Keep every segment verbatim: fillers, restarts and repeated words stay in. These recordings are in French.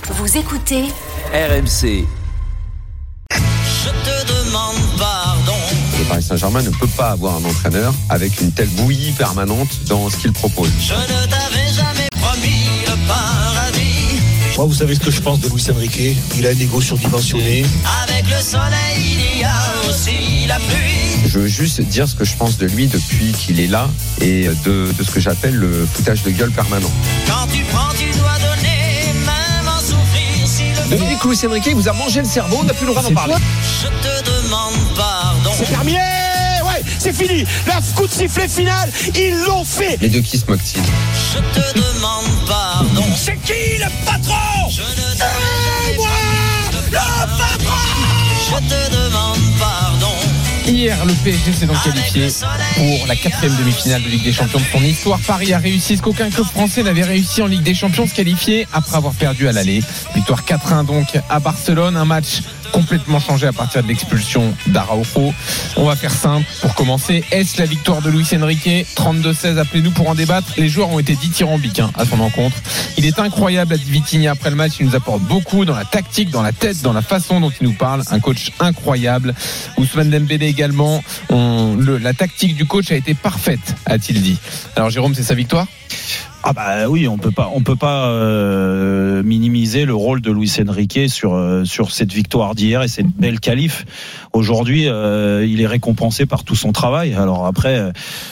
Vous écoutez R M C. Je te demande pardon. Le Paris Saint-Germain ne peut pas avoir un entraîneur avec une telle bouillie permanente dans ce qu'il propose. Je ne t'avais jamais promis le paradis. Moi, vous savez ce que je pense de Luis Enrique. Il a un ego surdimensionné. Avec le soleil, il y a aussi la pluie. Je veux juste dire ce que je pense de lui depuis qu'il est là et de, de ce que j'appelle le foutage de gueule permanent. Quand tu prends, tu dois donner, même en souffrir si le Dominique Luis Enrique vous a mangé le cerveau, on n'a plus le droit d'en parler. Je te demande pardon. C'est terminé. Ouais, c'est fini. La coup de sifflet final, ils l'ont fait. Les deux qui se moquent-ils. Je te demande pardon. C'est qui le patron? Je ne t'avais C'est moi, le patron. Je te demande pardon. Hier, le P S G s'est donc qualifié pour la quatrième demi-finale de Ligue des Champions de son histoire. Paris a réussi ce qu'aucun club français n'avait réussi en Ligue des Champions, se qualifier après avoir perdu à l'aller. Victoire quatre un donc à Barcelone, un match complètement changé à partir de l'expulsion d'Araujo. On va faire simple pour commencer. Est-ce la victoire de Luis Enrique? Trente-deux seize, appelez-nous pour en débattre. Les joueurs ont été dithyrambiques hein, à son encontre. Il est incroyable, a dit Vitinha après le match. Il nous apporte beaucoup dans la tactique, dans la tête, dans la façon dont il nous parle. Un coach incroyable. Ousmane Dembélé également. On, le, la tactique du coach a été parfaite, a-t-il dit. Alors Jérôme, c'est sa victoire? Ah bah oui, on peut pas, on peut pas euh, minimiser le rôle de Luis Enrique sur euh, sur cette victoire d'hier et cette belle qualif. Aujourd'hui, euh, il est récompensé par tout son travail. Alors après,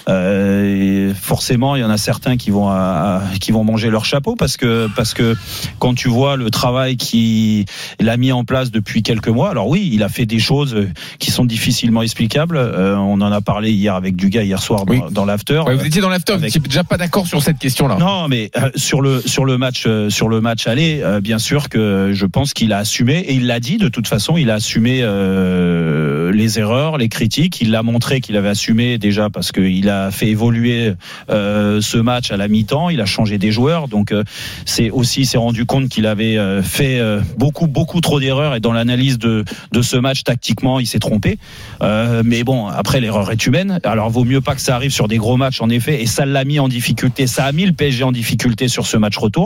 euh, forcément, il y en a certains qui vont à, à, qui vont manger leur chapeau parce que parce que quand tu vois le travail qu'il a mis en place depuis quelques mois. Alors oui, il a fait des choses qui sont difficilement explicables. Euh, on en a parlé hier avec Dugas hier soir dans, oui. dans l'after. Ouais, vous étiez dans l'after, avec... vous n'étiez déjà pas d'accord sur cette question-là. Non, mais euh, sur le sur le match euh, sur le match aller, euh, bien sûr que je pense qu'il a assumé et il l'a dit de toute façon, il a assumé euh, les erreurs, les critiques. Il l'a montré qu'il avait assumé déjà parce qu'il a fait évoluer euh, ce match à la mi-temps. Il a changé des joueurs, donc euh, c'est aussi il s'est rendu compte qu'il avait euh, fait euh, beaucoup beaucoup trop d'erreurs et dans l'analyse de de ce match tactiquement, il s'est trompé. Euh, mais bon, après l'erreur est humaine. Alors vaut mieux pas que ça arrive sur des gros matchs en effet. Et ça l'a mis en difficulté. Ça a mis le P S G en difficulté sur ce match retour,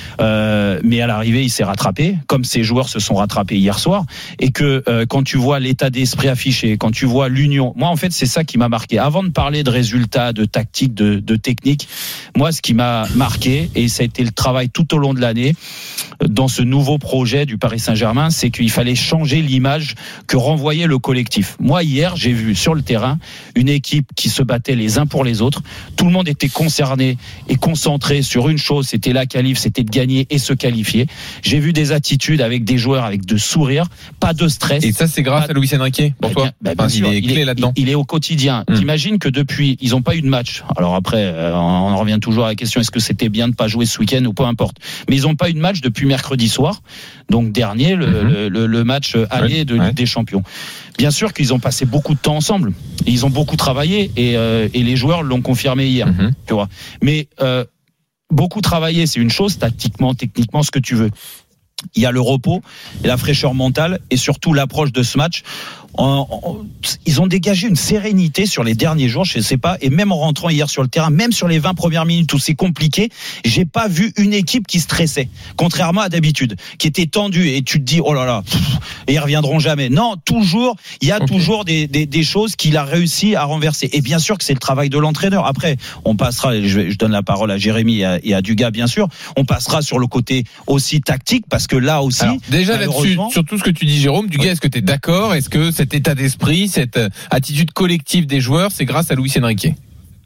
euh, mais à l'arrivée il s'est rattrapé comme ses joueurs se sont rattrapés hier soir et que euh, quand tu vois l'état d'esprit affiché, quand tu vois l'union, moi en fait c'est ça qui m'a marqué avant de parler de résultats, de tactique, de, de technique. Moi ce qui m'a marqué et ça a été le travail tout au long de l'année dans ce nouveau projet du Paris Saint-Germain, c'est qu'il fallait changer l'image que renvoyait le collectif. Moi hier j'ai vu sur le terrain une équipe qui se battait les uns pour les autres, tout le monde était concerné et concentré sur une chose, c'était la qualif, c'était de gagner et se qualifier. J'ai vu des attitudes avec des joueurs avec de sourires, pas de stress. Et ça c'est grâce pas... à Luis Enrique pour bah, toi bah, bien enfin, sûr, il est clé il est, là-dedans. Il, il est au quotidien. Hum. T'imagines que depuis, ils n'ont pas eu de match. Alors après, euh, on en revient toujours à la question, est-ce que c'était bien de ne pas jouer ce week-end ou peu importe. Mais ils n'ont pas eu de match depuis mercredi soir, donc dernier, le, hum. le, le, le match aller ouais, de Ligue ouais. des Champions. Bien sûr qu'ils ont passé beaucoup de temps ensemble. Ils ont beaucoup travaillé et, euh, et les joueurs l'ont confirmé hier. Hum. Tu vois. Mais euh, beaucoup travailler, c'est une chose, tactiquement, techniquement, ce que tu veux. Il y a le repos et la fraîcheur mentale et surtout l'approche de ce match. En, en, ils ont dégagé une sérénité sur les derniers jours, je ne sais pas, et même en rentrant hier sur le terrain, même sur les vingt premières minutes où c'est compliqué, j'ai pas vu une équipe qui stressait, contrairement à d'habitude, qui était tendue et tu te dis oh là là, pff, et ils reviendront jamais. Non, toujours, il y a okay. toujours des, des, des choses qu'il a réussi à renverser. Et bien sûr que c'est le travail de l'entraîneur. Après, on passera, je, je donne la parole à Jérémy et à, et à Dugas, bien sûr, on passera sur le côté aussi tactique, parce que là aussi, alors, déjà là-dessus, sur tout ce que tu dis Jérôme, Dugas, oui. est-ce que tu es d'accord? Est-ce que cet état d'esprit, cette attitude collective des joueurs, c'est grâce à Luis Enrique?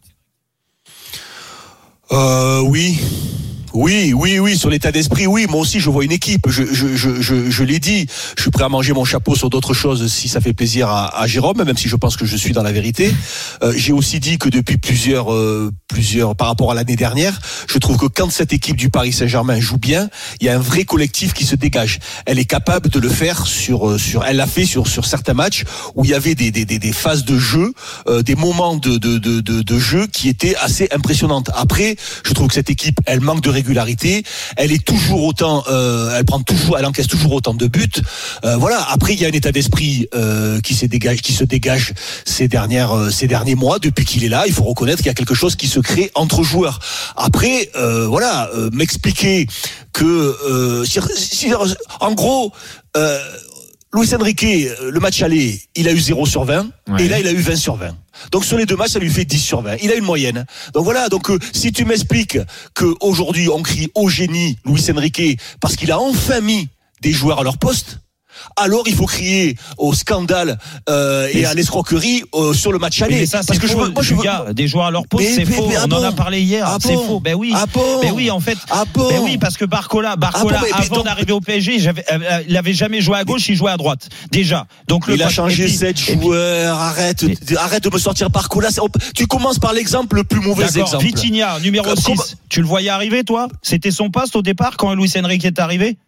Euh, oui. Oui, oui, oui, sur l'état d'esprit, oui. Moi aussi, je vois une équipe. Je, je, je, je, je l'ai dit. Je suis prêt à manger mon chapeau sur d'autres choses si ça fait plaisir à, à Jérôme, même si je pense que je suis dans la vérité. Euh, j'ai aussi dit que depuis plusieurs, euh, plusieurs, par rapport à l'année dernière, je trouve que quand cette équipe du Paris Saint-Germain joue bien, il y a un vrai collectif qui se dégage. Elle est capable de le faire sur, sur, elle l'a fait sur, sur certains matchs où il y avait des, des, des, des phases de jeu, euh, des moments de, de, de, de, de jeu qui étaient assez impressionnantes. Après, je trouve que cette équipe, elle manque de régularité. régularité. Elle est toujours autant, euh, elle prend toujours, elle encaisse toujours autant de buts. Euh, voilà. Après, il y a un état d'esprit euh, qui se dégage, qui se dégage ces dernières, euh, ces derniers mois depuis qu'il est là. Il faut reconnaître qu'il y a quelque chose qui se crée entre joueurs. Après, euh, voilà, euh, m'expliquer que, euh, si, si, en gros. Euh, Luis Enrique, le match aller, il a eu zéro sur vingt, ouais. Et là, il a eu vingt sur vingt. Donc, sur les deux matchs, ça lui fait dix sur vingt. Il a une moyenne. Donc, voilà. Donc, euh, si tu m'expliques qu'aujourd'hui, on crie au génie Luis Enrique parce qu'il a enfin mis des joueurs à leur poste, alors il faut crier au scandale euh, et à l'escroquerie euh, sur le match aller. Mais ça, c'est parce faux, que je, moi, je veux gars, des joueurs à leur poste, c'est mais, faux. Mais, on bon, en a parlé hier. Ah c'est bon, faux. Ben oui. Ah bon, ben oui, en fait. Ah bon, ben oui, parce que Barcola, Barcola, ah bon, avant donc, d'arriver au P S G, j'avais, euh, il avait jamais joué à gauche, il jouait à droite. Déjà. Donc le il a changé sept joueurs. Arrête, puis, arrête de me sortir Barcola. Tu commences par l'exemple le plus mauvais exemple. Vitinha, numéro six. Tu le voyais arriver, toi? C'était son poste au départ quand Luis Enrique est arrivé?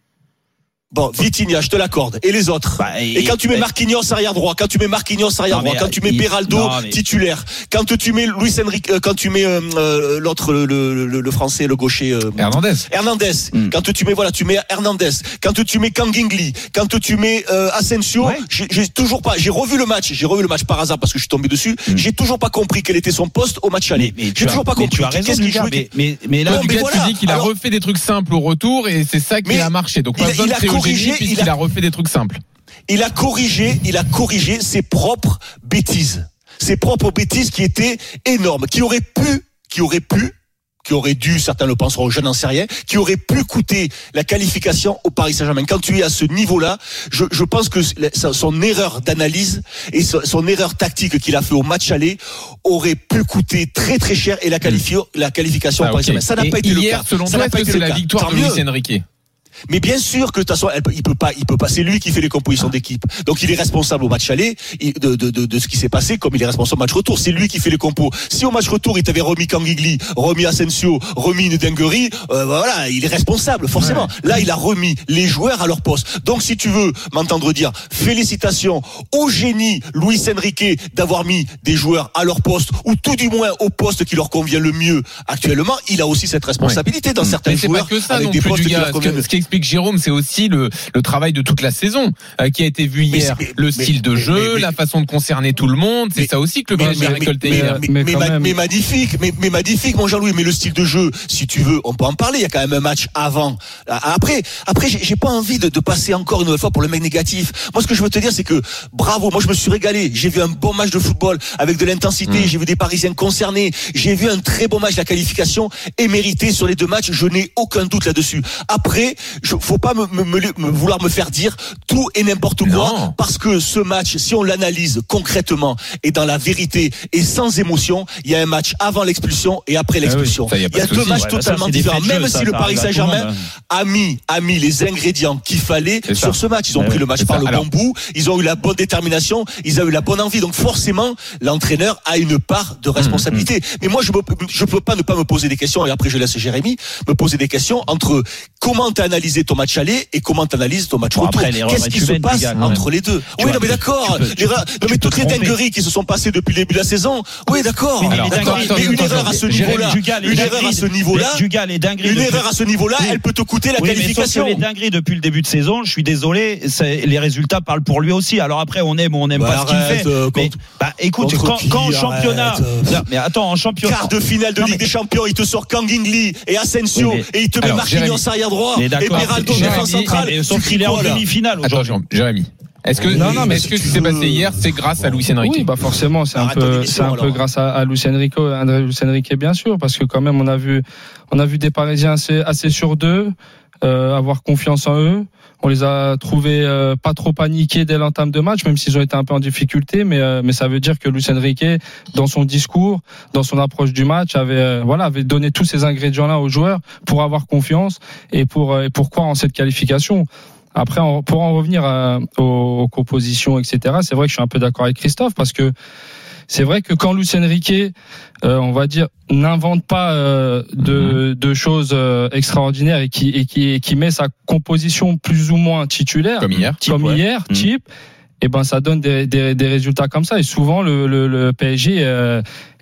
Bon, Vitinha, je te l'accorde. Et les autres bah, et, et quand tu mets Marquinhos arrière droit, quand tu mets Marquinhos arrière droit, quand tu mets Beraldo non, mais... titulaire, quand tu mets Luis Enrique, euh, quand tu mets euh, l'autre, le, le, le, le français, le gaucher, euh, Hernandez. Hernandez. Mm. Quand tu mets, voilà, tu mets Hernandez. Quand tu mets Kangingli, quand tu mets euh, Asensio, ouais. j'ai, j'ai toujours pas, j'ai revu le match, j'ai revu le match par hasard parce que je suis tombé dessus. Mm. J'ai toujours pas compris quel était son poste au match aller. Mais, mais j'ai toujours as, pas compris. Tu as raison, Qu'est-ce qu'il jouait. Mais, mais, mais là, bon, mais voilà. Tu dis qu'il a Alors, refait des trucs simples au retour et c'est ça qui a marché. Donc, pas besoin de théogénie puisqu'il a refait des trucs simples. Il a corrigé, il a corrigé ses propres bêtises. Ses propres bêtises qui étaient énormes, qui auraient pu, qui auraient pu, qui auraient dû, certains le penseront, je n'en sais rien, qui auraient pu coûter la qualification au Paris Saint-Germain. Quand tu es à ce niveau-là, je, je pense que son erreur d'analyse et son erreur tactique qu'il a fait au match aller aurait pu coûter très très cher et la, qualifi- la qualification ah, au Paris okay. Saint-Germain. Ça n'a et pas été hier, le cas. Selon ça toi, n'a pas est-ce été que le c'est la cas. victoire Tant de Luis mieux. Enrique? Mais bien sûr que de toute façon, il peut pas, il peut pas. C'est lui qui fait les compositions d'équipe. Donc il est responsable au match aller de, de, de, de ce qui s'est passé, comme il est responsable au match retour. C'est lui qui fait les compos. Si au match retour il t'avait remis Kangingli, remis Asensio, remis une dinguerie, euh, voilà, il est responsable forcément. Ouais. Là, il a remis les joueurs à leur poste. Donc si tu veux m'entendre dire félicitations au génie Luis Enrique d'avoir mis des joueurs à leur poste ou tout du moins au poste qui leur convient le mieux actuellement, il a aussi cette responsabilité ouais. dans certains Mais c'est joueurs pas que ça, avec non des plus, postes qui gars, leur conviennent. Ce qui explique Jérôme, c'est aussi le, le travail de toute la saison euh, qui a été vu hier. Mais le style mais, de jeu, mais, mais, la façon de concerner tout le monde, c'est mais, ça aussi que le P S G a récolté mais, hier. Mais, mais, mais, mais, mais magnifique, mais, mais magnifique, mon Jean-Louis. Mais le style de jeu, si tu veux, on peut en parler. Il y a quand même un match avant. Après, après, j'ai, j'ai pas envie de, de passer encore une nouvelle fois pour le mec négatif. Moi, ce que je veux te dire, c'est que bravo. Moi, je me suis régalé. J'ai vu un bon match de football avec de l'intensité. Mmh. J'ai vu des Parisiens concernés. J'ai vu un très bon match. La qualification est méritée sur les deux matchs. Je n'ai aucun doute là-dessus. Après, je, faut pas me, me, me, me vouloir me faire dire tout et n'importe quoi, non. Parce que ce match, si on l'analyse concrètement et dans la vérité et sans émotion, il y a un match avant l'expulsion et après l'expulsion. Ah oui, ça, il y a, y a deux matchs ouais, totalement ça, différents. Même jeu, si ça, le ça Paris Saint-Germain monde, hein. a mis a mis les ingrédients qu'il fallait c'est sur ça. Ce match, ils ont ouais, pris le match par ça. Le Alors, bon bout, ils ont eu la bonne détermination, ils ont eu la bonne envie. Donc forcément, l'entraîneur a une part de responsabilité. Mmh, mmh. Mais moi, je me, je peux pas ne pas me poser des questions et après je laisse Jérémy me poser des questions entre comment t'as analysé ton match aller et comment t'analyses ton match bon, retour. Après, qu'est-ce qui se passe gars, entre les deux? Tu oui, vois, non, mais d'accord. Peux, tu, non, mais toutes les dingueries qui se sont passées depuis le début de la saison. Oui, d'accord. Mais, Alors, d'accord, mais une erreur à ce niveau-là, une erreur à ce niveau-là, une erreur à ce niveau-là, elle peut te coûter la qualification. Les dingueries depuis le début de saison, je suis désolé, les résultats parlent pour lui aussi. Alors après, on aime ou on n'aime pas ce qu'il fait. Mais bah, écoute, quand en championnat, mais attends, en championnat, quart de finale de Ligue des Champions, il te sort Kangingli et Asensio et il te met Marquinhos arrière droit et Beraldo défense centrale. Sauf qu'il est en demi-finale aujourd'hui. Jérémy. Est-ce que, non, non, mais est-ce que ce qui s'est passé hier, c'est grâce à Luis Enrique? Oui, bah forcément, c'est un peu, c'est un peu grâce à, à Luis Enrique, André Luis Enrique, bien sûr, parce que quand même, on a vu, on a vu des Parisiens assez, assez sûrs d'eux, euh, avoir confiance en eux. On les a trouvés euh, pas trop paniqués dès l'entame de match, même s'ils ont été un peu en difficulté, mais euh, mais ça veut dire que Luis Enrique, dans son discours, dans son approche du match, avait euh, voilà, avait donné tous ces ingrédients-là aux joueurs pour avoir confiance et pour euh, et pour croire en cette qualification. Après, pour en revenir à, aux, aux compositions, et cetera, c'est vrai que je suis un peu d'accord avec Christophe parce que c'est vrai que quand Luis Enrique, euh, on va dire, n'invente pas euh, de, de choses euh, extraordinaires et qui, et qui, et qui met sa composition plus ou moins titulaire, comme hier, type, comme ouais. hier, mmh. type, et ben ça donne des, des, des résultats comme ça. Et souvent, le, le, le P S G euh,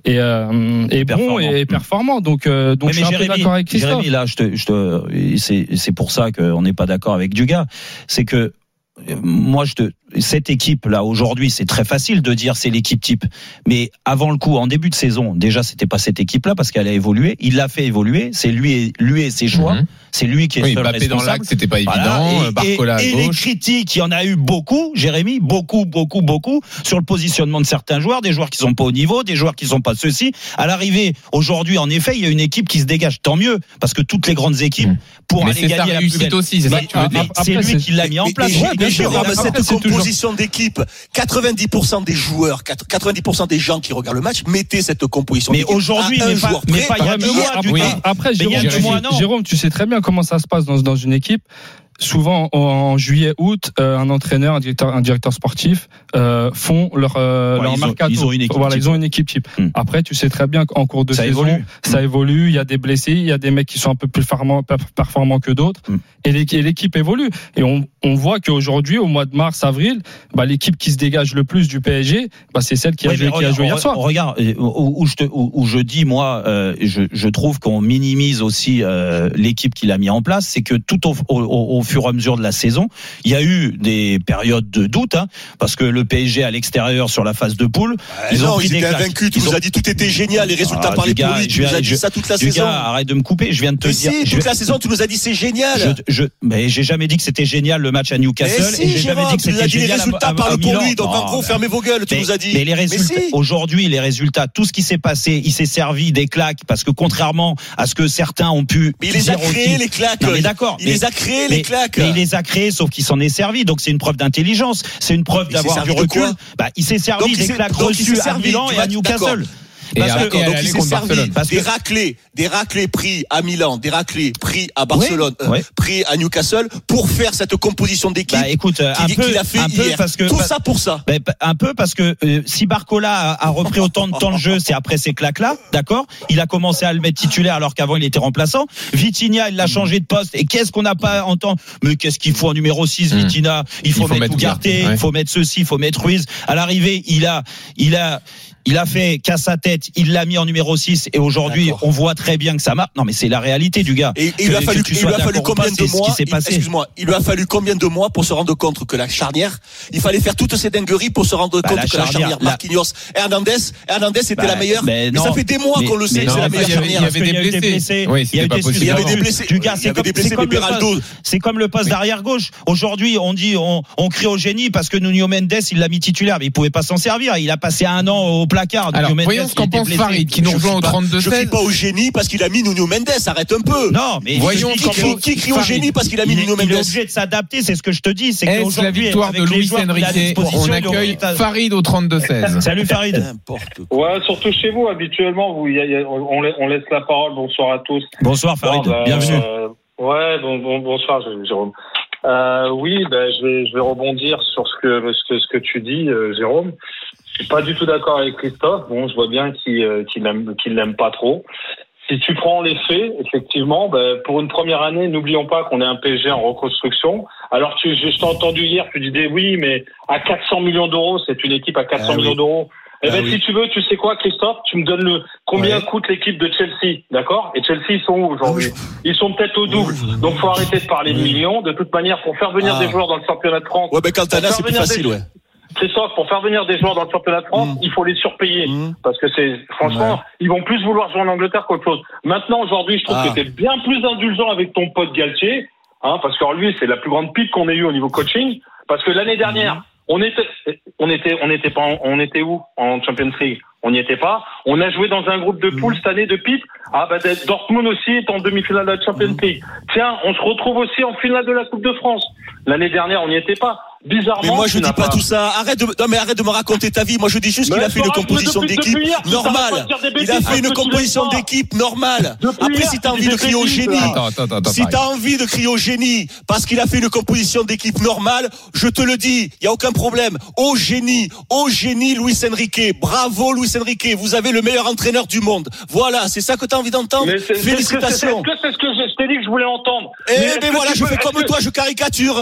et, euh, et bon et performant. Donc, euh, donc mais je suis mais un Jérémy, peu d'accord avec Christophe. Jérémy, là, je te, je te, c'est, c'est pour ça qu'on n'est pas d'accord avec Dugas. C'est que moi, je te, cette équipe là aujourd'hui, c'est très facile de dire c'est l'équipe type. Mais avant le coup, en début de saison, déjà c'était pas cette équipe là parce qu'elle a évolué. Il l'a fait évoluer. C'est lui, lui et ses choix. Mm-hmm. C'est lui qui est oui, seul Mbappé responsable. dans l'axe, c'était pas évident. Voilà. Et, Barcola et, à gauche. Et les critiques, il y en a eu beaucoup, Jérémy, beaucoup, beaucoup, beaucoup sur le positionnement de certains joueurs, des joueurs qui sont pas au niveau, des joueurs qui sont pas ceux-ci. À l'arrivée, aujourd'hui, en effet, il y a une équipe qui se dégage. Tant mieux, parce que toutes les grandes équipes, pour mais aller c'est gagner sa la réussite plus belle. aussi, c'est mais, ça que tu veux dire. C'est lui qui l'a mis en place. Mais, Ouais, mais, bien sûr. Jérôme, cette Après, c'est composition d'équipe, quatre-vingt-dix pour cent des joueurs, quatre-vingt-dix pour cent des gens qui regardent le match mettaient cette composition mais d'équipe. aujourd'hui, à un mais pas, joueur mais près. pas il y a deux mois. Après, Oui. après Mais il y a Jérôme, deux mois, non. Jérôme, tu sais très bien comment ça se passe dans, dans une équipe. Souvent en juillet, août, euh, un entraîneur, un directeur, un directeur sportif euh, font leur euh, Ouais, leur ils ont- mercato. ils ont une équipe voilà, type. ils ont une équipe type. Hmm. Après, tu sais très bien qu'en cours de Ça saison, évolue. ça évolue. Il y a des blessés, il y a des mecs qui sont un peu plus performants, performants que d'autres, Hmm. et l'équipe, et l'équipe évolue. Et on, on voit qu'aujourd'hui, au mois de mars, avril, bah, l'équipe qui se dégage le plus du P S G, bah, c'est celle qui a Ouais, joué, mais qui a regarde, joué hier soir. Regarde, où, où je te, où, où je dis moi, euh, je, je trouve qu'on minimise aussi euh, l'équipe qu'il a mis en place, c'est que tout au, au, au fur et à mesure de la saison, il y a eu des périodes de doute, hein, parce que le P S G à l'extérieur sur la phase de poule, Euh, ils non, ont pris ils des étaient claques. invaincus. Tu Ils nous ont- as dit tout était génial. Les résultats Ah, parlaient du gars, pour lui. Tu je nous as viens- dit ça toute la Du saison. gars, arrête de me couper. Je viens de te Mais dire. si, je toute vais- la saison, tu nous as dit c'est génial. Je, je, mais j'ai jamais dit que c'était génial le match à Newcastle. Mais si, et j'ai Jérôme, jamais dit que tu nous as c'était dit les génial à- résultats à- à parlent pour Milan. lui. Donc en Non, gros, mais- fermez vos gueules. Tu mais, nous as dit. mais les résultats, si. aujourd'hui, les résultats, tout ce qui s'est passé, il s'est servi des claques parce que contrairement à ce que certains ont pu. Mais il les a dire créés, aussi- les claques. Non, mais d'accord. Il mais- les a créés, mais- les claques. Mais il les a créés, sauf qu'il s'en est servi. Donc c'est une preuve d'intelligence. C'est une preuve Il s'est d'avoir servi du de recul. quoi Bah, il s'est servi Donc, il des s'est- claques donc, il s'est reçues à servi Milan du et à match, Newcastle. Et Parce à- que- et à Donc l'aller il s'est contre servi Barcelone. Parce des que- raclés, des raclés pris à Milan, des raclés pris à Barcelone, Ouais, euh, ouais. pris à Newcastle pour faire cette composition d'équipe. Bah, écoute, un qu'il peu, qu'il a fait un peu hier. parce que Tout bah, ça pour ça. Ben, un peu parce que euh, si Barcola a, a repris autant de temps de jeu, c'est après ces claques-là, d'accord. Il a commencé à le mettre titulaire alors qu'avant il était remplaçant. Vitinha, il l'a changé de poste. Et qu'est-ce qu'on n'a pas entendu? Mais qu'est-ce qu'il faut en numéro six, Mmh. Vitinha? Il faut, Il faut mettre mettre Ugarte, Ugarte, ouais. il faut mettre ceci, il faut mettre Ruiz. À l'arrivée, il a, il a, il a fait qu'à sa tête, il l'a mis en numéro six et aujourd'hui, D'accord. on voit très bien que ça marche. Non, mais c'est la réalité du gars. Et, et il lui a Que- fallu, que tu il sois lui a fallu d'accord ou combien pas, c'est de ce mois qui s'est il- passé. Excuse-moi, il lui a fallu combien de mois pour se rendre compte que la charnière, il fallait faire toutes ces dingueries pour se rendre Bah, compte la que la charnière, charnière, la- Marquinhos, Hernandez, Hernandez était Bah, la meilleure. mais Mais non. ça fait des mois Mais- qu'on le sait mais que c'est non, la il y meilleure avait- il y charnière. avait Parce qu'il des y a eu blessés. Oui, Il y a c'était eu pas des possible. Il y avait suspensions. des blessés. Du gars, Il y c'est avait comme, des blessés, c'est comme mais le poste- Beraldo. c'est comme le poste d'arrière gauche. Aujourd'hui, on dit, on, on crie au génie parce que Nuno Mendes, il l'a mis titulaire, mais il pouvait pas s'en servir. Il a passé un an au placard. Alors, Nuno Mendes, voyons ce il qu'en était pense blessé. Farid, qui nous Je rejoint au crie pas- trente-deux Je crie seize. pas au génie parce qu'il a mis Nuno Mendes, arrête un peu. Non, mais Voyons il- ce qu'en Qui, pense qui crie au Farid. génie parce qu'il a mis il est, Nuno il est Mendes? obligé de s'adapter, c'est ce que je te dis. C'est Est-ce la qu'aujourd'hui, victoire avec de les Luis joueurs qu'il a à Enrique? disposition, On il accueille aurait- Farid au trente-deux seize. Salut Farid. N'importe quoi. Ouais, surtout chez vous, habituellement, vous, y a- y a- on, la- on laisse la parole. Bonsoir à tous. Bonsoir Farid, Bon, bah, bienvenue. euh, ouais, bon, bon, bonsoir Jérôme. Euh, oui, ben, je vais, je vais rebondir sur ce que, ce que, ce que tu dis, euh, Jérôme. Je suis pas du tout d'accord avec Christophe. Bon, je vois bien qu'il, euh, qu'il l'aime, qu'il l'aime pas trop. Si tu prends les faits, effectivement, ben, pour une première année, n'oublions pas qu'on est un P S G en reconstruction. Alors, tu, je, je t'ai entendu hier, tu disais oui, mais à quatre cents millions d'euros, c'est une équipe à quatre cents Ah, millions oui. d'euros. Eh Ah, ben, oui. si tu veux, tu sais quoi, Christophe, tu me donnes le combien Ouais. coûte l'équipe de Chelsea, d'accord? Et Chelsea, ils sont où aujourd'hui? Ah, Ils sont peut-être au double. Oui, oui, Donc, faut arrêter de parler de oui. millions. De toute manière, pour faire venir Ah. des joueurs dans le championnat de France, Ouais, ben Cantona, Pour c'est plus faire venir facile, des- ouais. Christophe, pour faire venir des joueurs dans le championnat de France, Mm. il faut les surpayer. Mm. Parce que c'est, franchement, Ouais. ils vont plus vouloir jouer en Angleterre qu'autre chose. Maintenant, aujourd'hui, je trouve Ah. que t'es bien plus indulgent avec ton pote Galtier, hein, parce que alors, lui, c'est la plus grande pique qu'on ait eue au niveau coaching. Parce que l'année dernière, Mm. on était, on était, on était pas, en- on était où en Champions League? On n'y était pas. On a joué dans un groupe de poules cette année de pipe. Ah bah Dortmund aussi est en demi-finale de la Champions League. Tiens, on se retrouve aussi en finale de la Coupe de France. L'année dernière, on n'y était pas. Bizarrement, Mais moi je tu dis n'as pas tout ça. Arrête de non mais arrête de me raconter ta vie. Moi je dis juste qu'il Mais a fait une arrête, composition mais depuis- d'équipe depuis hier, tu normale. t'arrêtes pas de dire des Il bêtises a fait parce une que tu composition l'aimes pas. d'équipe normale. Depuis Après hier, si t'as tu envie dis de des crier au bêtises, génie, là. Attends, attends, attends. si Farid. t'as envie de crier au génie parce qu'il a fait une composition d'équipe normale, je te le dis, il y a aucun problème. Au génie, au génie Luis Enrique. Bravo Luis Enrique, vous avez le meilleur entraîneur du monde. Voilà, c'est ça que t'as envie d'entendre. Mais c'est- Félicitations. Est-ce que c'est ce que je je t'ai dit que je voulais entendre? Eh Mais est-ce ben que voilà, tu je peux- fais est-ce comme que- toi, je caricature.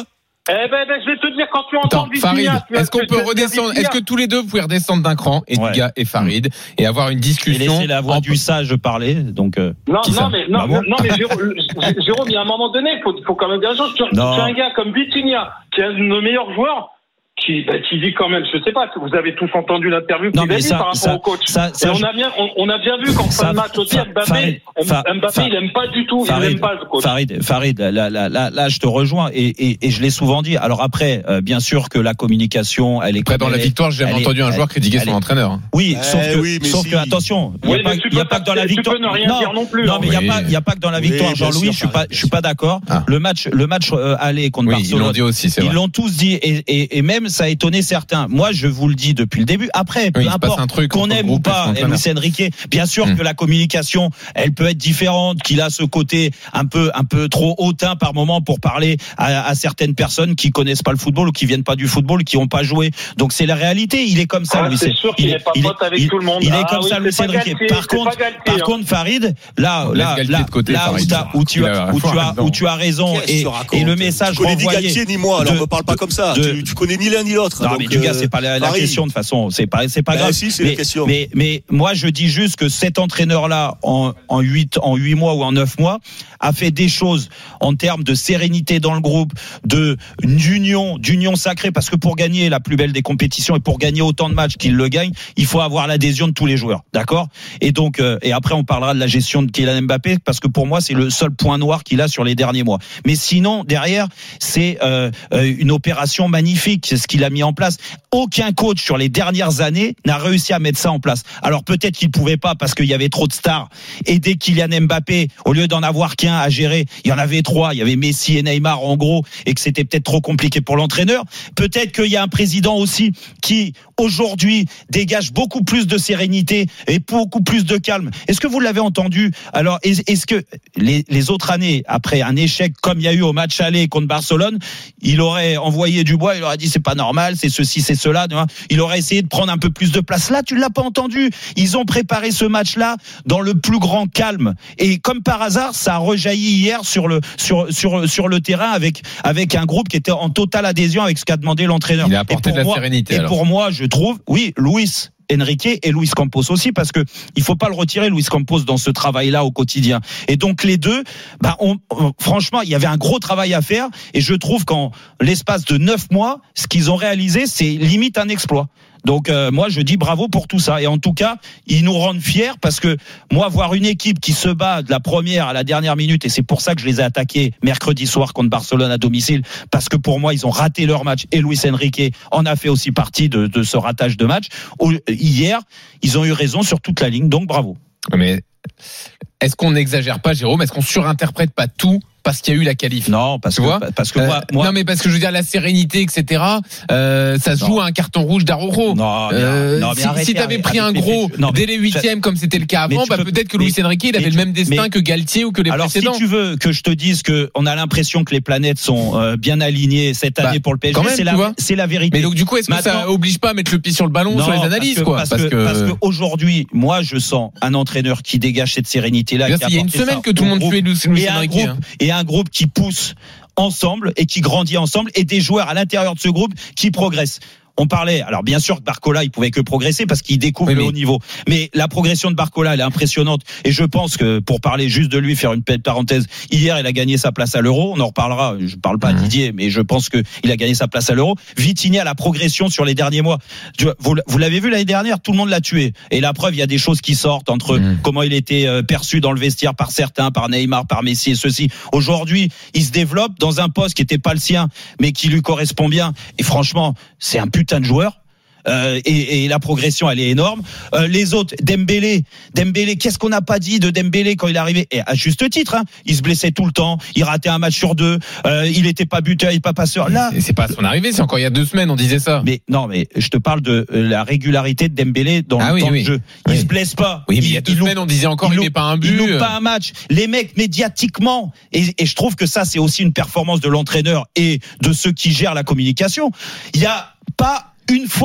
Eh ben, ben, je vais te dire, quand tu entends Attends, Farid, est-ce qu'on peut redescendre, est-ce que tous les deux vous pouvez redescendre d'un cran, Edouga ouais. et Farid, et avoir une discussion? Et laisser la voix en... du sage parler, donc, euh, non, non, mais, non, bon non, mais Jérôme, Jérôme, il y a un moment donné, il faut, faut quand même dire la chose. Tu as un gars comme Vitinha, qui est un de nos meilleurs joueurs, qui, bah, qui dit quand même, je sais pas, vous avez tous entendu l'interview qu'il a dit par rapport ça, au coach. Ça, ça, et on a bien, on, on a bien vu qu'en fin de match aussi, Mbappé, Farid, Mbappé, Farid, il aime pas du tout, Farid, il aime pas le coach. Farid, Farid, là, là, là, là, je te rejoins et, et, et je l'ai souvent dit. Alors après, euh, bien sûr que la communication, elle est. Après, dans la victoire, j'ai jamais entendu un joueur critiquer son entraîneur. Oui, sauf que, oui, sauf si. que, attention, il oui, n'y a pas que dans la victoire. Tu peux ne rien dire non plus. Non, mais il y a pas, il y a pas que dans la victoire. Jean-Louis, je suis pas, je suis pas d'accord. Le match, le match aller contre Barcelone. Ils l'ont dit aussi, c'est vrai. Ils l'ont tous dit et même ça a étonné certains. Moi, je vous le dis depuis le début. Après, peu oui, importe un truc qu'on aime ou pas Luis Enrique, bien sûr mmh. que la communication, elle peut être différente, qu'il a ce côté un peu, un peu trop hautain par moment pour parler à, à certaines personnes qui connaissent pas le football ou qui viennent pas du football, qui ont pas joué. Donc c'est la réalité. Il est comme ça, ah, Luis. C'est sûr qu'il n'est pas pote avec il, tout le monde. Il est ah, comme oui, ça, Luis Enrique. Par contre, Galtier, par hein. contre, Farid, là, là, là, côté, là Farid, où, tu as, où tu as, où tu as raison et, et le message renvoyé. Tu connais ni Galtier ni moi, alors me parle pas comme ça. Tu connais ni l'un ni l'autre. Non, mais du gars, c'est pas la question de toute façon. C'est pas, c'est pas ben grave. Si, c'est mais, la question. Mais, mais moi, je dis juste que cet entraîneur-là, en, en huit, en huit mois ou en neuf mois, a fait des choses en termes de sérénité dans le groupe, de d'union, d'union sacrée, parce que pour gagner la plus belle des compétitions et pour gagner autant de matchs qu'il le gagne, il faut avoir l'adhésion de tous les joueurs, d'accord ? Et donc, euh, et après, on parlera de la gestion de Kylian Mbappé, parce que pour moi, c'est le seul point noir qu'il a sur les derniers mois. Mais sinon, derrière, c'est euh, euh, une opération magnifique, c'est ce qu'il a mis en place. Aucun coach sur les dernières années n'a réussi à mettre ça en place. Alors peut-être qu'il pouvait pas parce qu'il y avait trop de stars. Aider Kylian Mbappé, au lieu d'en avoir qu'un à gérer, il y en avait trois. Il y avait Messi et Neymar en gros, et que c'était peut-être trop compliqué pour l'entraîneur. Peut-être qu'il y a un président aussi qui aujourd'hui dégage beaucoup plus de sérénité et beaucoup plus de calme. Est-ce que vous l'avez entendu ? Alors est-ce que les, les autres années, après un échec comme il y a eu au match aller contre Barcelone, il aurait envoyé du bois, il aurait dit c'est pas normal, c'est ceci, c'est cela. Il aurait essayé de prendre un peu plus de place. Là, tu l'as pas entendu. Ils ont préparé ce match-là dans le plus grand calme. Et comme par hasard, ça a rejailli hier sur le sur sur sur le terrain avec avec un groupe qui était en totale adhésion avec ce qu'a demandé l'entraîneur. Il a apporté de la moi, sérénité. Et alors. pour moi, je trouve, oui, Luis Enrique et Luis Campos aussi, parce que il faut pas le retirer, Luis Campos, dans ce travail-là au quotidien. Et donc les deux, bah on, on, franchement, il y avait un gros travail à faire, et je trouve qu'en l'espace de neuf mois, ce qu'ils ont réalisé, c'est limite un exploit. Donc euh, moi je dis bravo pour tout ça, et en tout cas ils nous rendent fiers, parce que moi voir une équipe qui se bat de la première à la dernière minute, et c'est pour ça que je les ai attaqués mercredi soir contre Barcelone à domicile, parce que pour moi ils ont raté leur match, et Luis Enrique en a fait aussi partie de, de ce ratage de match. Hier ils ont eu raison sur toute la ligne, donc bravo. Mais est-ce qu'on n'exagère pas, Jérôme ? Est-ce qu'on surinterprète pas tout parce qu'il y a eu la qualif? Non, parce tu que vois parce que euh, moi, moi non, mais parce que je veux dire la sérénité, et cetera. Euh, ça se non. joue à un carton rouge d'Araujo. Non, mais, euh, non, mais si, arrêtez, si t'avais pris un gros non, dès les huitièmes comme c'était le cas avant, bah, peux, peut-être que Luis Enrique il avait le tu, même destin mais, que Galtier ou que les alors, précédents. Alors si tu veux que je te dise que on a l'impression que les planètes sont euh, bien alignées cette année bah, pour le P S G, même, c'est la vois c'est la vérité. Mais donc du coup, est-ce que Maintenant, ça oblige pas à mettre le pied sur le ballon, non, sur les analyses, parce que, quoi parce, parce que, que parce que aujourd'hui, moi je sens un entraîneur qui dégage cette sérénité là. Il y a une semaine que tout le monde tuait Luis Enrique et un groupe qui pousse ensemble et qui grandit ensemble, et des joueurs à l'intérieur de ce groupe qui progressent. On parlait, alors bien sûr que Barcola il pouvait que progresser parce qu'il découvre oui, le haut niveau, mais la progression de Barcola elle est impressionnante, et je pense que pour parler juste de lui, faire une petite parenthèse, hier il a gagné sa place à l'Euro, on en reparlera, je parle pas à Didier, mais je pense que il a gagné sa place à l'Euro. Vitinha, la progression sur les derniers mois, vous, vous l'avez vu l'année dernière, tout le monde l'a tué, et la preuve, il y a des choses qui sortent entre mmh. comment il était perçu dans le vestiaire par certains, par Neymar, par Messi et ceci. Aujourd'hui il se développe dans un poste qui était pas le sien mais qui lui correspond bien, et franchement c'est un putain de joueur. Euh, et, et la progression elle est énorme. Euh, les autres, Dembélé, Dembélé, qu'est-ce qu'on n'a pas dit de Dembélé quand il est arrivé? Et à juste titre, hein, il se blessait tout le temps, il ratait un match sur deux, euh, il était pas buteur, il était pas passeur. Là, et c'est pas son arrivée, c'est encore il y a deux semaines on disait ça. Mais non, mais je te parle de euh, la régularité de Dembélé dans ah le oui, temps oui. de jeu. Il oui. se blesse pas. Oui, mais il, il y a deux il semaines on disait encore il, il met pas un but. Il loupe pas un match. Les mecs médiatiquement, et, et je trouve que ça c'est aussi une performance de l'entraîneur et de ceux qui gèrent la communication. Il y a pas une faute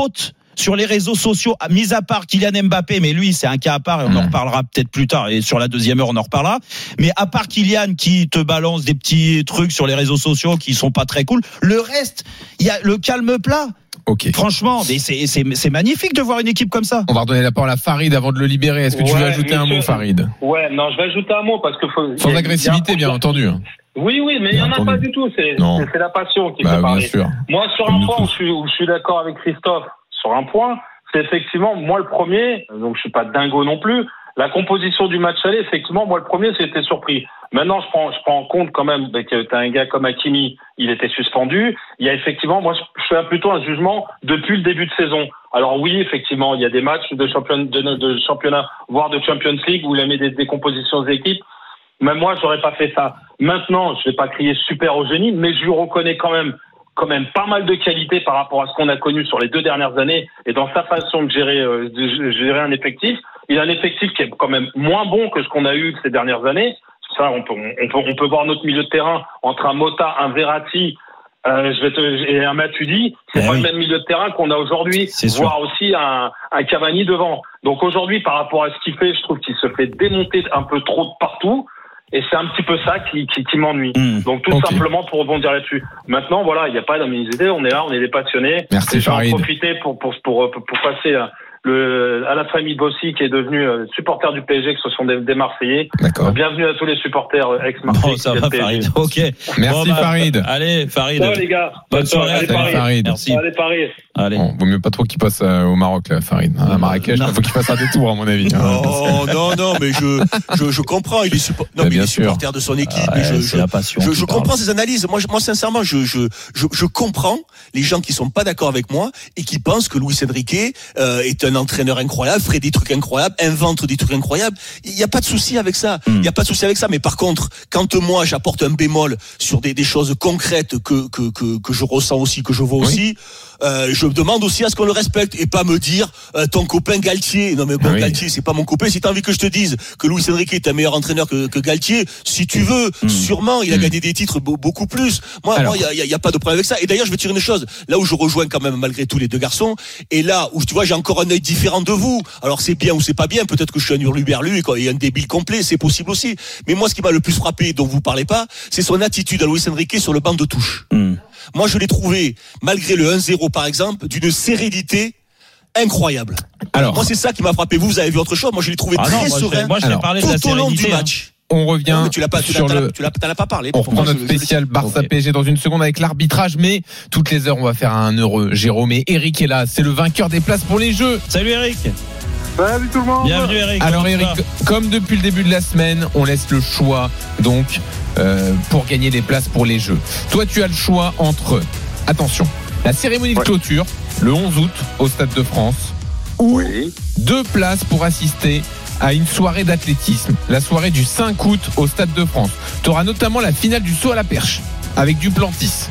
sur les réseaux sociaux, mis à part Kylian Mbappé, mais lui c'est un cas à part et on en reparlera peut-être plus tard et sur la deuxième heure on en reparlera. Mais à part Kylian qui te balance des petits trucs sur les réseaux sociaux qui sont pas très cool, le reste, il y a le calme plat. Ok. Franchement, mais c'est, c'est, c'est magnifique de voir une équipe comme ça. On va redonner la parole à Farid avant de le libérer. Est-ce que tu Ouais, veux ajouter un monsieur, mot, Farid? Ouais, non, je vais ajouter un mot parce que faut. Sans il y a- agressivité, il y a un- bien entendu. Oui, oui, mais il n'y en a Bien pas entendu. du tout. C'est, Non. c'est, c'est la passion qui Bah, fait bien parler. sûr. Moi, sur Comme un nous point où tous. je, suis, où je suis d'accord avec Christophe, sur un point, c'est effectivement, moi le premier, donc je suis pas dingo non plus, la composition du match aller, effectivement, moi le premier, c'était surpris. Maintenant, je prends, je prends en compte quand même que tu as un gars comme Hakimi, il était suspendu. Il y a effectivement, moi, je fais plutôt un jugement depuis le début de saison. Alors oui, effectivement, il y a des matchs de championnat, de, de championnat voire de Champions League où il a mis des, des compositions d'équipe. Même moi, j'aurais pas fait ça. Maintenant, je vais pas crier super au génie, mais je lui reconnais quand même, quand même pas mal de qualités par rapport à ce qu'on a connu sur les deux dernières années et dans sa façon de gérer, euh, de gérer un effectif. Il a un effectif qui est quand même moins bon que ce qu'on a eu ces dernières années. Ça, on peut, on peut, on peut voir notre milieu de terrain entre un Mota, un Verratti, euh, je vais te, et un Matuidi. C'est Eh pas oui. le même milieu de terrain qu'on a aujourd'hui, C'est sûr. voire aussi un, un Cavani devant. Donc aujourd'hui, par rapport à ce qu'il fait, je trouve qu'il se fait démonter un peu trop de partout. Et c'est un petit peu ça qui, qui, qui m'ennuie. Mmh. Donc tout Ok. simplement pour rebondir là-dessus. Maintenant, voilà, il n'y a pas d'ambiguïté. On est là, on est des passionnés. Merci, Et je vais en Farid. profiter pour, pour, pour, pour, pour passer euh, le, à la famille Bossy qui est devenue euh, supporter du P S G, que ce sont des, des Marseillais. D'accord. Bienvenue à tous les supporters euh, ex-Marseillais. Bon, ça qui va, viennent P S G. Farid. Ok. Merci, Bon, bah, Farid. Allez, Farid. Ciao les gars. Bonne soirée. Allez, Salut, Paris. Farid. Merci. Allez, Paris. Allez. Bon, vaut mieux pas trop qu'il passe euh, au Maroc, là, Farid. À Marrakech, Non. il faut qu'il fasse un détour, à mon avis. hein. Oh non, non, mais je, je, je comprends. Il est, suppo- non, Mais mais il bien est sûr. supporter de son équipe. Ah, et je, ouais, je, c'est la passion. je, qui je parle. comprends ses analyses. Moi, je- moi, sincèrement, je, je, je, je comprends les gens qui sont pas d'accord avec moi et qui pensent que Luis Enrique euh, est un entraîneur incroyable, ferait des trucs incroyables, invente des trucs incroyables. Il n'y a pas de souci avec ça. Il Mm. n'y a pas de souci avec ça. Mais par contre, quand moi j'apporte un bémol sur des, des choses concrètes que, que, que, que je ressens aussi, que je vois Oui. aussi, euh, je demande aussi à ce qu'on le respecte et pas me dire euh, ton copain Galtier. Non mais bon, Ah oui. Galtier, c'est pas mon copain. Si t'as envie que je te dise que Luis Enrique est un meilleur entraîneur que, que Galtier, si tu veux, Mm. sûrement, il a Mm. gagné des titres be- beaucoup plus. Moi, Alors. moi, il y a, y a pas de problème avec ça. Et d'ailleurs, je vais te dire une chose. Là où je rejoins quand même malgré tout les deux garçons, et là où tu vois, j'ai encore un œil différent de vous. Alors c'est bien ou c'est pas bien. Peut-être que je suis un hurluberlu et, quoi, et un débile complet, c'est possible aussi. Mais moi, ce qui m'a le plus frappé, dont vous parlez pas, c'est son attitude à Luis Enrique sur le banc de touche. Mm. Moi, je l'ai trouvé, malgré le un zéro par exemple, d'une sérénité incroyable. Alors, Moi, c'est ça qui m'a frappé. Vous, vous avez vu autre chose. Moi, je l'ai trouvé Ah très non, moi, je, serein moi, je vais Alors, parler de la tout au long du sérénité. hein. match. on revient Non, mais tu l'as pas, tu l'as, sur t'en as- le... tu l'as, t'en as pas parlé. On Pourtant, reprend moi, notre je- je- spécial Barça Ok. P S G dans une seconde avec l'arbitrage, mais toutes les heures, on va faire un heureux Jérôme. Et Eric est là, c'est le vainqueur des places pour les Jeux. Salut Eric. Salut tout le monde. Bienvenue Eric. Alors Comment tu Eric, vas? comme depuis le début de la semaine, on laisse le choix donc euh, pour gagner des places pour les Jeux. Toi, tu as le choix entre, attention, la cérémonie de Ouais. clôture le onze août au Stade de France ou Oui. deux places pour assister à une soirée d'athlétisme, la soirée du cinq août au Stade de France. Tu auras notamment la finale du saut à la perche avec Duplantis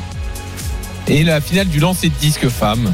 et la finale du lancer de disque femme.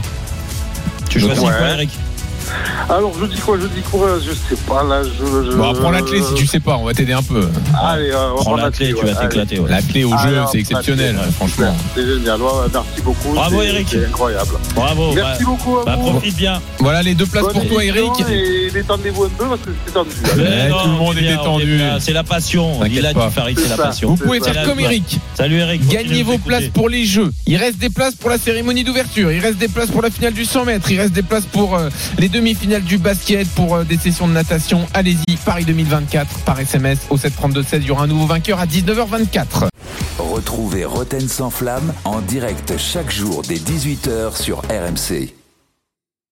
Tu choisis Ouais. quoi Eric? Alors, je dis quoi, je dis quoi, je sais pas, là, je... je Bon, prends la clé si tu sais pas, on va t'aider un peu. Allez, euh, on va Prends prendre la clé, tu vas t'éclater. ouais. La clé au Ah, jeu, non, c'est exceptionnel, pas de- franchement. C'est génial, ouais, merci beaucoup. Bravo, c'est, Eric. C'est incroyable. Bravo. Merci bah, beaucoup à bah, vous. profite bien. Voilà les deux places Bonne pour toi, émission Eric. Et détendez-vous un peu parce que c'est tendu. Ouais, Mais tout le monde on est bien, on détendu. bien. C'est la passion. T'inquiète Il a pas. dit Farid, c'est C'est la ça. passion. Vous pouvez C'est faire ça. comme Eric. Salut Eric. Gagnez Continue de vos t'écouter. places pour les Jeux. Il reste des places pour la cérémonie d'ouverture. Il reste des places pour la finale du cent mètres. Il reste des places pour euh, les demi-finales du basket, pour euh, des sessions de natation. Allez-y, Paris deux mille vingt-quatre par S M S au sept trente-deux seize. Il y aura un nouveau vainqueur à dix-neuf heures vingt-quatre. Retrouvez Roten sans flamme en direct chaque jour dès dix-huit heures sur R M C.